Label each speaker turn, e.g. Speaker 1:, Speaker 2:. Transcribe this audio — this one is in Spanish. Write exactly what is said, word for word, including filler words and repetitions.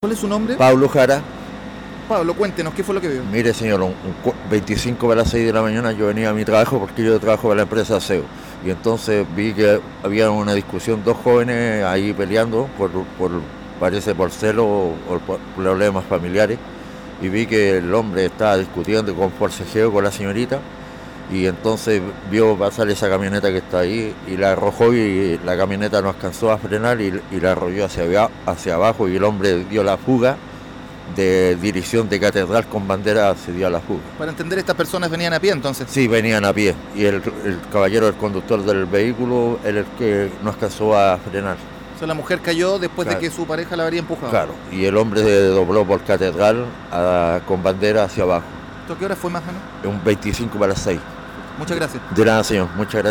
Speaker 1: ¿Cuál es su nombre?
Speaker 2: Pablo Jara.
Speaker 1: Pablo, cuéntenos, ¿qué fue lo que vio?
Speaker 2: Mire, señor, un, un veinticinco para las seis de la mañana yo venía a mi trabajo porque yo trabajo para la empresa Aseo. Y entonces vi que había una discusión, dos jóvenes ahí peleando, por, por parece por celo o, o por problemas familiares. Y vi que el hombre estaba discutiendo con forcejeo con la señorita. Y entonces vio pasar esa camioneta que está ahí y la arrojó y la camioneta no alcanzó a frenar y, y la arrolló hacia, hacia abajo y el hombre dio la fuga. De dirección de Catedral con bandera se dio a la fuga.
Speaker 1: Para entender, estas personas venían a pie entonces.
Speaker 2: Sí, venían a pie y el, el caballero, el conductor del vehículo, era el que no alcanzó a frenar.
Speaker 1: O sea, la mujer cayó después
Speaker 2: Claro.
Speaker 1: de que su pareja la habría empujado.
Speaker 2: Claro, y el hombre se dobló por Catedral a, con bandera hacia abajo.
Speaker 1: ¿Esto qué hora fue más o menos?
Speaker 2: Un veinticinco para las seis.
Speaker 1: Muchas gracias.
Speaker 2: De nada, señor, muchas gracias.